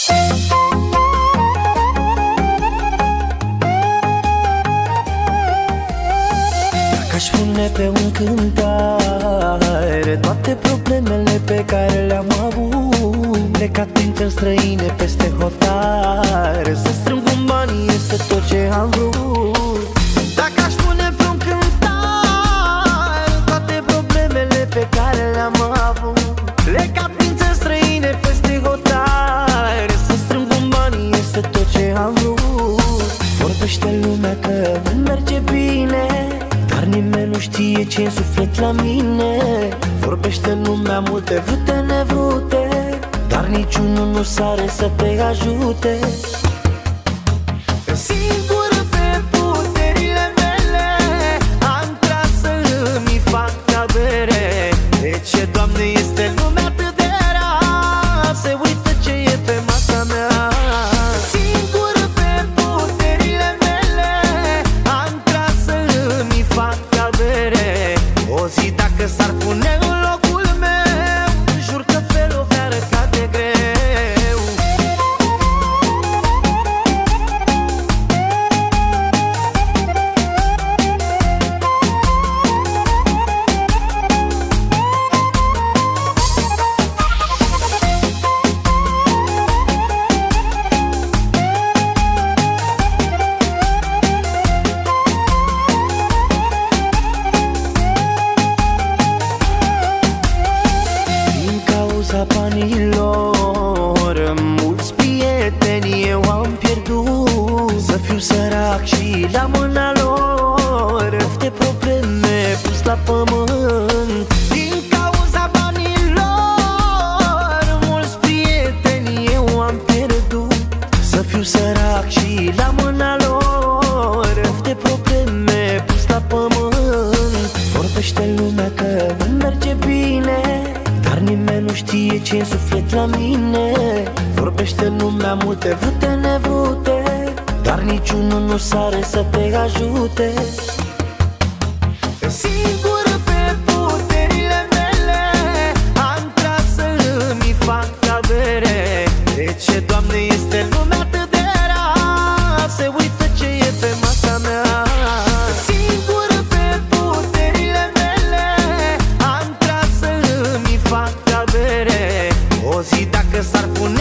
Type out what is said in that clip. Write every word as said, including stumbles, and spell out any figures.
Dacă aș pune pe un cântare toate problemele pe care le-am avut, plecat prin țări străine peste hotare, să strâng un bani, este tot ce am vrut. Dacă aș pune pe un cântar toate problemele pe care le-am avut, plecat prin țări străine peste hotare, să strâng un bani, este tot ce am vrut. Vorbește lumea că nu merge bine, dar nimeni nu știe ce în suflet la mine. Vorbește lumea multe vrute nevrute, dar niciunul nu sare să te ajute. Singur pe puterile mele am tras să îmi fac avere. De ce, Doamne, este lumea atât de rea? Se uită ce e pe masa mea. Singur pe puterile mele am tras să îmi fac avere. O zi dacă s-ar pune în locul meu, jur că felul mi-ar cade greu. Din cauza banilor, mulți prieteni eu am pierdut. Să fiu sărac și la mâna lor, ofte probleme pus la pământ. Din cauza banilor, mulți prieteni eu am pierdut. Să fiu sărac și la mâna lor, ofte probleme pus la pământ. Vorbește lumea că nu merge bine, dar nimeni nu știe ce în suflet la mine. Vorbește lumea multe vrute nevrute, dar niciunul nu sare să te ajute. Singur pe puterile mele am tras să îmi fac avere. De ce, Doamne, este lumea atât de rea? Se uită ce e pe masa mea. Singur pe puterile mele am tras să îmi fac avere. O zi dacă s-ar pune